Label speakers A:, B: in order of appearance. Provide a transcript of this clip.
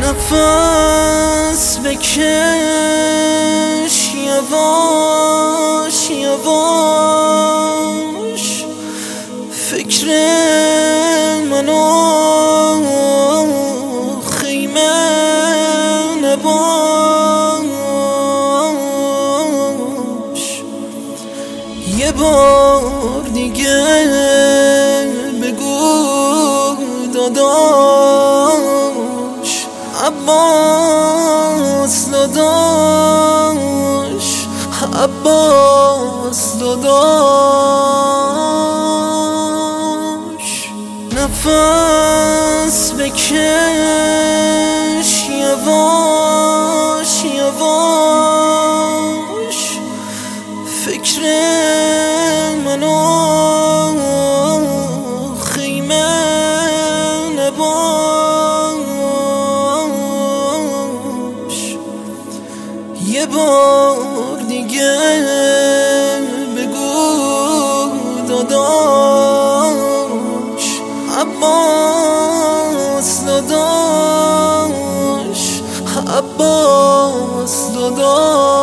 A: نفس بکش یواش یواش، فکر منو خیمه نباش. یه بار دیگه بگو داداش، عباس داداش، عباس داداش. نفس بکش یواش یواش، فکر منو خیمه نباش. یه بار دیگه بگو داداش، عباس داداش، عباس داداش.